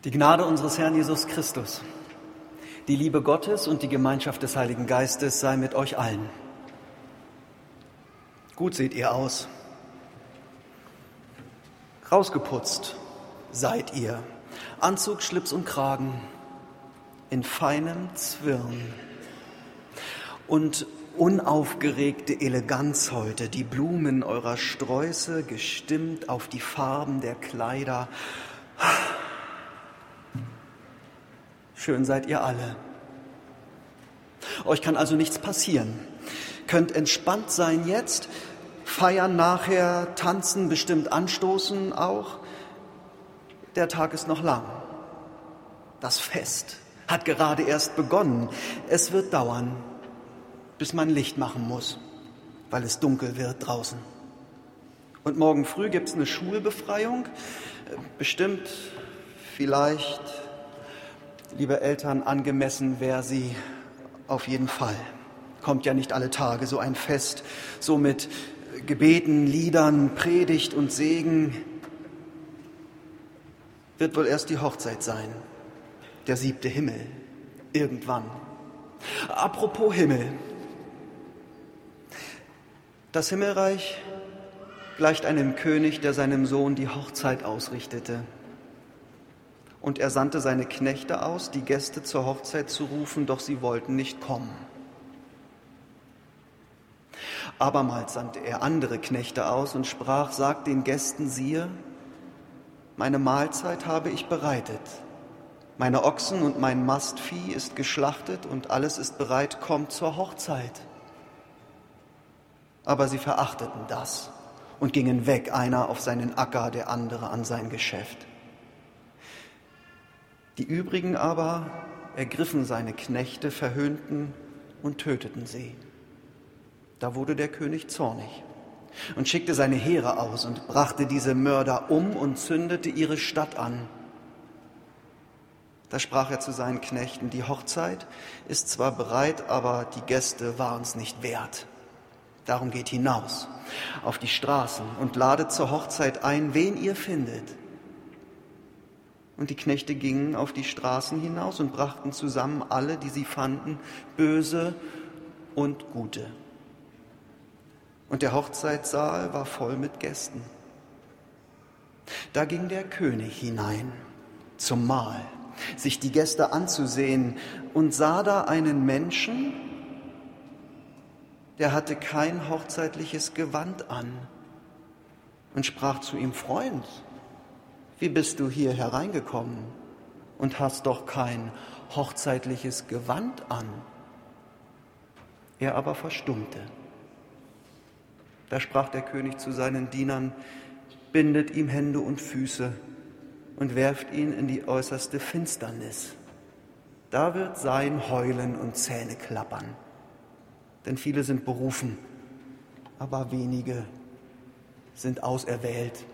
Die Gnade unseres Herrn Jesus Christus, die Liebe Gottes und die Gemeinschaft des Heiligen Geistes sei mit euch allen. Gut seht ihr aus. Rausgeputzt seid ihr. Anzug, Schlips und Kragen in feinem Zwirn. Und unaufgeregte Eleganz heute, die Blumen eurer Sträuße gestimmt auf die Farben der Kleider. Schön seid ihr alle. Euch kann also nichts passieren. Könnt entspannt sein jetzt, feiern nachher, tanzen, bestimmt anstoßen auch. Der Tag ist noch lang. Das Fest hat gerade erst begonnen. Es wird dauern, bis man Licht machen muss, weil es dunkel wird draußen. Und morgen früh gibt es eine Schulbefreiung. Bestimmt, vielleicht, liebe Eltern, angemessen wäre sie auf jeden Fall. Kommt ja nicht alle Tage so ein Fest, so mit Gebeten, Liedern, Predigt und Segen. Wird wohl erst die Hochzeit sein, der 7. Himmel, irgendwann. Apropos Himmel. Das Himmelreich gleicht einem König, der seinem Sohn die Hochzeit ausrichtete. Und er sandte seine Knechte aus, die Gäste zur Hochzeit zu rufen, doch sie wollten nicht kommen. Abermals sandte er andere Knechte aus und sprach, sagt den Gästen, siehe, meine Mahlzeit habe ich bereitet. Meine Ochsen und mein Mastvieh ist geschlachtet und alles ist bereit, kommt zur Hochzeit. Aber sie verachteten das und gingen weg, einer auf seinen Acker, der andere an sein Geschäft. Die übrigen aber ergriffen seine Knechte, verhöhnten und töteten sie. Da wurde der König zornig und schickte seine Heere aus und brachte diese Mörder um und zündete ihre Stadt an. Da sprach er zu seinen Knechten, die Hochzeit ist zwar bereit, aber die Gäste waren's nicht wert. Darum geht hinaus auf die Straßen und ladet zur Hochzeit ein, wen ihr findet. Und die Knechte gingen auf die Straßen hinaus und brachten zusammen alle, die sie fanden, Böse und Gute. Und der Hochzeitssaal war voll mit Gästen. Da ging der König hinein zum Mahl, sich die Gäste anzusehen, und sah da einen Menschen, der hatte kein hochzeitliches Gewand an, und sprach zu ihm, Freund, wie bist du hier hereingekommen und hast doch kein hochzeitliches Gewand an? Er aber verstummte. Da sprach der König zu seinen Dienern, bindet ihm Hände und Füße und werft ihn in die äußerste Finsternis. Da wird sein Heulen und Zähneklappern. Denn viele sind berufen, aber wenige sind auserwählt.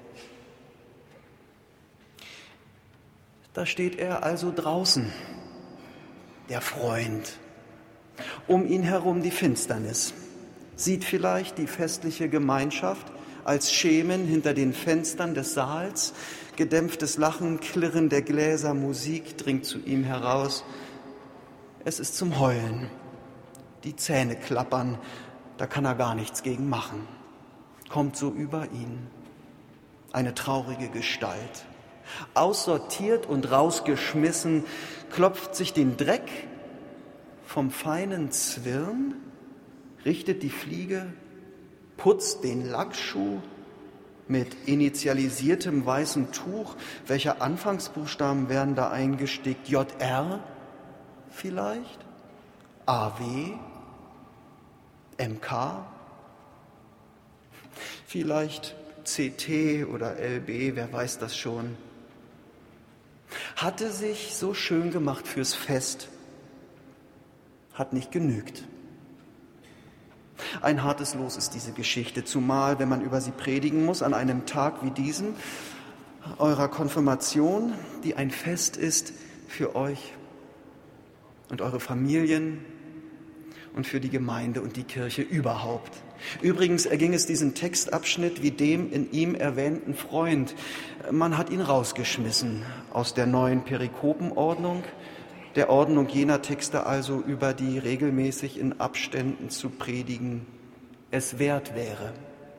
Da steht er also draußen, der Freund. Um ihn herum die Finsternis. Sieht vielleicht die festliche Gemeinschaft als Schemen hinter den Fenstern des Saals. Gedämpftes Lachen, Klirren der Gläser, Musik dringt zu ihm heraus. Es ist zum Heulen. Die Zähne klappern, da kann er gar nichts gegen machen. Kommt so über ihn. Eine traurige Gestalt. Aussortiert und rausgeschmissen, klopft sich den Dreck vom feinen Zwirn, richtet die Fliege, putzt den Lackschuh mit initialisiertem weißem Tuch. Welcher Anfangsbuchstaben werden da eingestickt? JR vielleicht? AW? MK? Vielleicht CT oder LB, wer weiß das schon. Hatte sich so schön gemacht fürs Fest, hat nicht genügt. Ein hartes Los ist diese Geschichte, zumal, wenn man über sie predigen muss, an einem Tag wie diesem, eurer Konfirmation, die ein Fest ist für euch und eure Familien und für die Gemeinde und die Kirche überhaupt. Übrigens erging es diesem Textabschnitt wie dem in ihm erwähnten Freund. Man hat ihn rausgeschmissen aus der neuen Perikopenordnung, der Ordnung jener Texte also, über die regelmäßig in Abständen zu predigen es wert wäre.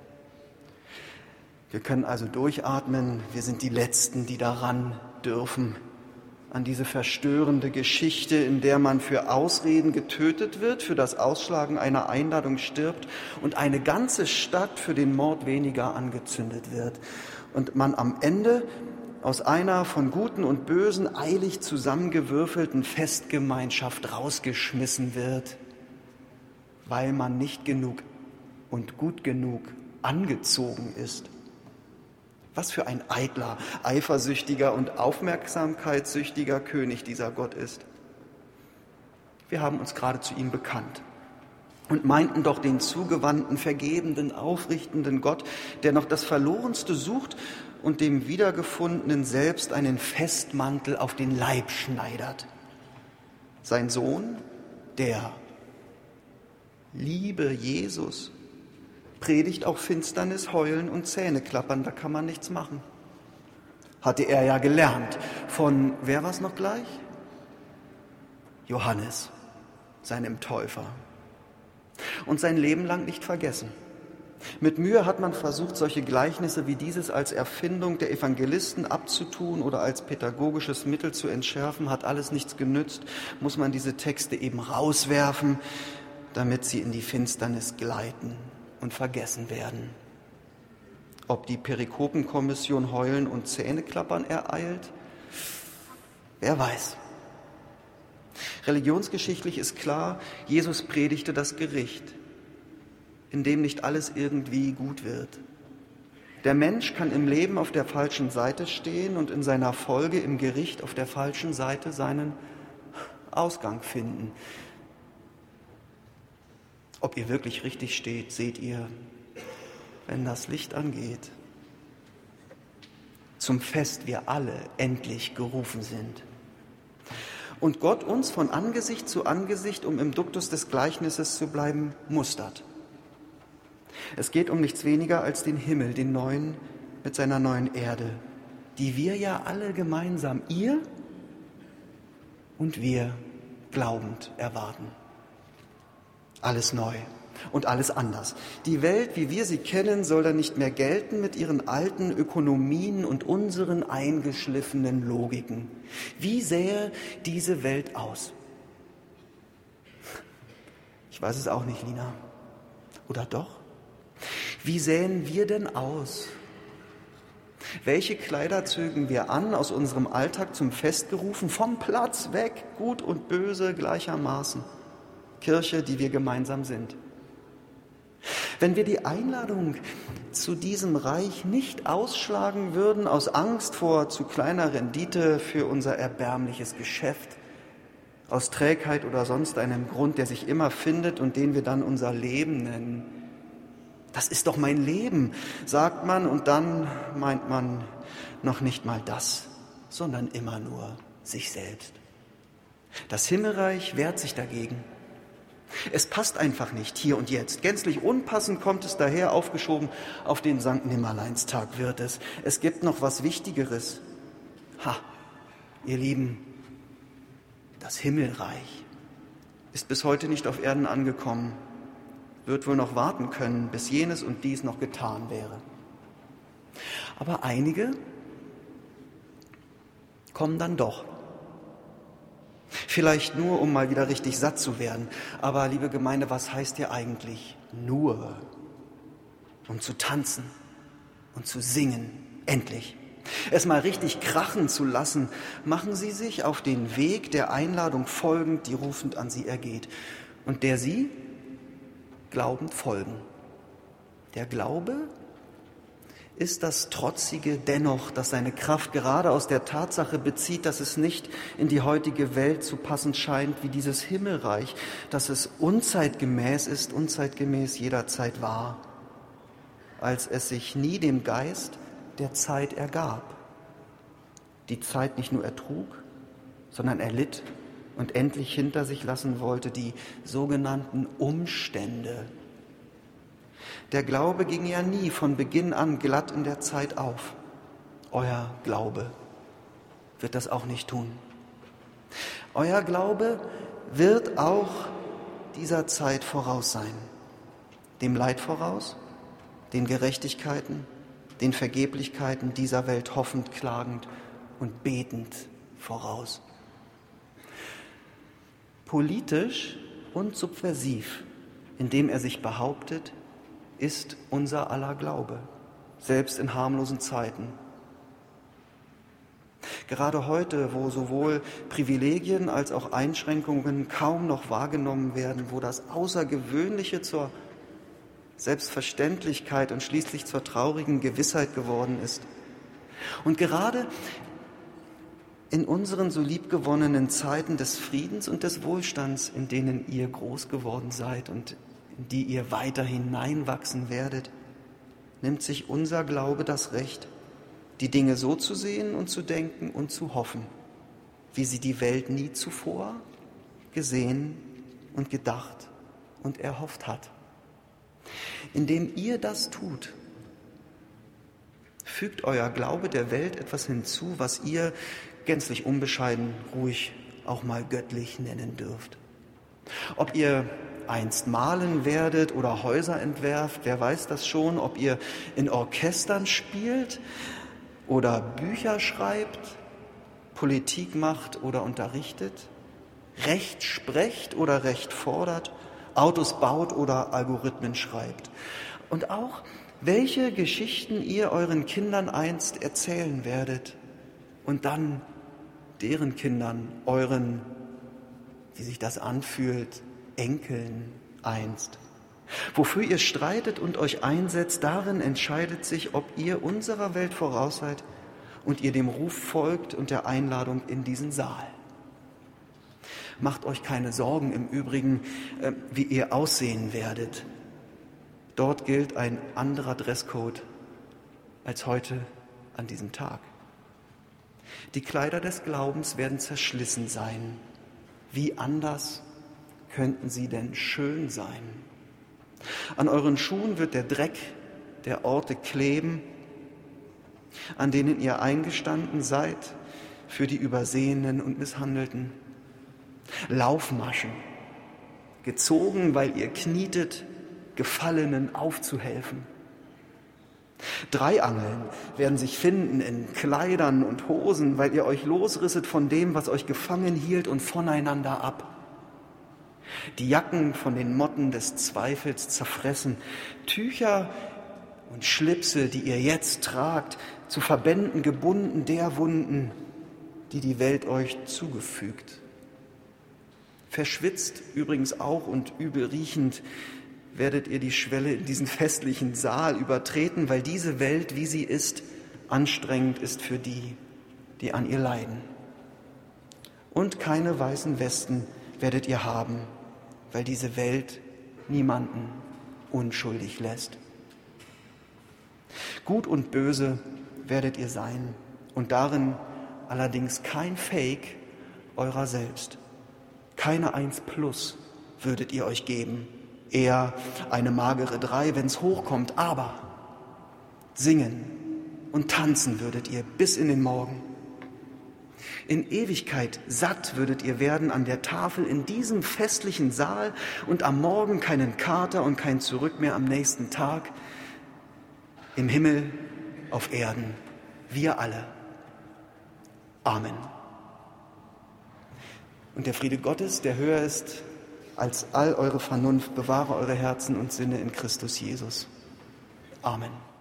Wir können also durchatmen, wir sind die Letzten, die daran dürfen, an diese verstörende Geschichte, in der man für Ausreden getötet wird, für das Ausschlagen einer Einladung stirbt und eine ganze Stadt für den Mord weniger angezündet wird und man am Ende aus einer von Guten und Bösen eilig zusammengewürfelten Festgemeinschaft rausgeschmissen wird, weil man nicht genug und gut genug angezogen ist. Was für ein eitler, eifersüchtiger und aufmerksamkeitssüchtiger König dieser Gott ist. Wir haben uns gerade zu ihm bekannt und meinten doch den zugewandten, vergebenden, aufrichtenden Gott, der noch das Verlorenste sucht und dem Wiedergefundenen selbst einen Festmantel auf den Leib schneidert. Sein Sohn, der liebe Jesus, predigt auch Finsternis, Heulen und Zähneklappern, da kann man nichts machen. Hatte er ja gelernt von, wer war es noch gleich? Johannes, seinem Täufer. Und sein Leben lang nicht vergessen. Mit Mühe hat man versucht, solche Gleichnisse wie dieses als Erfindung der Evangelisten abzutun oder als pädagogisches Mittel zu entschärfen, hat alles nichts genützt, muss man diese Texte eben rauswerfen, damit sie in die Finsternis gleiten und vergessen werden. Ob die Perikopenkommission Heulen und Zähneklappern ereilt, wer weiß. Religionsgeschichtlich ist klar, Jesus predigte das Gericht, in dem nicht alles irgendwie gut wird. Der Mensch kann im Leben auf der falschen Seite stehen und in seiner Folge im Gericht auf der falschen Seite seinen Ausgang finden. Ob ihr wirklich richtig steht, seht ihr, wenn das Licht angeht. Zum Fest wir alle endlich gerufen sind. Und Gott uns von Angesicht zu Angesicht, um im Duktus des Gleichnisses zu bleiben, mustert. Es geht um nichts weniger als den Himmel, den neuen mit seiner neuen Erde, die wir ja alle gemeinsam, ihr und wir, glaubend erwarten. Alles neu und alles anders. Die Welt, wie wir sie kennen, soll dann nicht mehr gelten mit ihren alten Ökonomien und unseren eingeschliffenen Logiken. Wie sähe diese Welt aus? Ich weiß es auch nicht, Lina. Oder doch? Wie sähen wir denn aus? Welche Kleider zögen wir an, aus unserem Alltag zum Fest gerufen, vom Platz weg, gut und böse gleichermaßen? Kirche, die wir gemeinsam sind. Wenn wir die Einladung zu diesem Reich nicht ausschlagen würden aus Angst vor zu kleiner Rendite für unser erbärmliches Geschäft, aus Trägheit oder sonst einem Grund, der sich immer findet und den wir dann unser Leben nennen. Das ist doch mein Leben, sagt man, und dann meint man noch nicht mal das, sondern immer nur sich selbst. Das Himmelreich wehrt sich dagegen. Es passt einfach nicht hier und jetzt. Gänzlich unpassend kommt es daher, aufgeschoben auf den Sankt Nimmerleinstag wird es. Es gibt noch was Wichtigeres. Ha, ihr Lieben, das Himmelreich ist bis heute nicht auf Erden angekommen, wird wohl noch warten können, bis jenes und dies noch getan wäre. Aber einige kommen dann doch. Vielleicht nur, um mal wieder richtig satt zu werden. Aber, liebe Gemeinde, was heißt hier eigentlich nur? Um zu tanzen und zu singen, endlich. Es mal richtig krachen zu lassen, machen Sie sich auf den Weg der Einladung folgend, die rufend an Sie ergeht. Und der Sie glaubend folgen. Der Glaube ist das Trotzige dennoch, das seine Kraft gerade aus der Tatsache bezieht, dass es nicht in die heutige Welt zu passen scheint wie dieses Himmelreich, dass es unzeitgemäß ist, unzeitgemäß jederzeit war, als es sich nie dem Geist der Zeit ergab, die Zeit nicht nur ertrug, sondern erlitt und endlich hinter sich lassen wollte, die sogenannten Umstände. Der Glaube ging ja nie von Beginn an glatt in der Zeit auf. Euer Glaube wird das auch nicht tun. Euer Glaube wird auch dieser Zeit voraus sein. Dem Leid voraus, den Gerechtigkeiten, den Vergeblichkeiten dieser Welt hoffend, klagend und betend voraus. Politisch und subversiv, indem er sich behauptet, ist unser aller Glaube, selbst in harmlosen Zeiten. Gerade heute, wo sowohl Privilegien als auch Einschränkungen kaum noch wahrgenommen werden, wo das Außergewöhnliche zur Selbstverständlichkeit und schließlich zur traurigen Gewissheit geworden ist. Und gerade in unseren so liebgewonnenen Zeiten des Friedens und des Wohlstands, in denen ihr groß geworden seid und in die ihr weiter hineinwachsen werdet, nimmt sich unser Glaube das Recht, die Dinge so zu sehen und zu denken und zu hoffen, wie sie die Welt nie zuvor gesehen und gedacht und erhofft hat. Indem ihr das tut, fügt euer Glaube der Welt etwas hinzu, was ihr gänzlich unbescheiden, ruhig auch mal göttlich nennen dürft. Ob ihr einst malen werdet oder Häuser entwerft, wer weiß das schon, ob ihr in Orchestern spielt oder Bücher schreibt, Politik macht oder unterrichtet, Recht sprecht oder Recht fordert, Autos baut oder Algorithmen schreibt. Und auch, welche Geschichten ihr euren Kindern einst erzählen werdet und dann deren Kindern, euren, wie sich das anfühlt, Enkeln einst. Wofür ihr streitet und euch einsetzt, darin entscheidet sich, ob ihr unserer Welt voraus seid und ihr dem Ruf folgt und der Einladung in diesen Saal. Macht euch keine Sorgen im Übrigen, wie ihr aussehen werdet. Dort gilt ein anderer Dresscode als heute an diesem Tag. Die Kleider des Glaubens werden zerschlissen sein. Wie anders könnten sie denn schön sein? An euren Schuhen wird der Dreck der Orte kleben, an denen ihr eingestanden seid für die Übersehenen und Misshandelten. Laufmaschen, gezogen, weil ihr knietet, Gefallenen aufzuhelfen. Dreiangeln werden sich finden in Kleidern und Hosen, weil ihr euch losrisset von dem, was euch gefangen hielt und voneinander ab. Die Jacken von den Motten des Zweifels zerfressen, Tücher und Schlipse, die ihr jetzt tragt, zu Verbänden gebunden der Wunden, die die Welt euch zugefügt. Verschwitzt übrigens auch und übel riechend werdet ihr die Schwelle in diesen festlichen Saal übertreten, weil diese Welt, wie sie ist, anstrengend ist für die, die an ihr leiden. Und keine weißen Westen werdet ihr haben, weil diese Welt niemanden unschuldig lässt. Gut und böse werdet ihr sein und darin allerdings kein Fake eurer selbst. Keine 1+ würdet ihr euch geben, eher eine magere 3, wenn's hochkommt, aber singen und tanzen würdet ihr bis in den Morgen. In Ewigkeit satt würdet ihr werden an der Tafel in diesem festlichen Saal und am Morgen keinen Kater und kein Zurück mehr am nächsten Tag. Im Himmel, auf Erden, wir alle. Amen. Und der Friede Gottes, der höher ist als all eure Vernunft, bewahre eure Herzen und Sinne in Christus Jesus. Amen.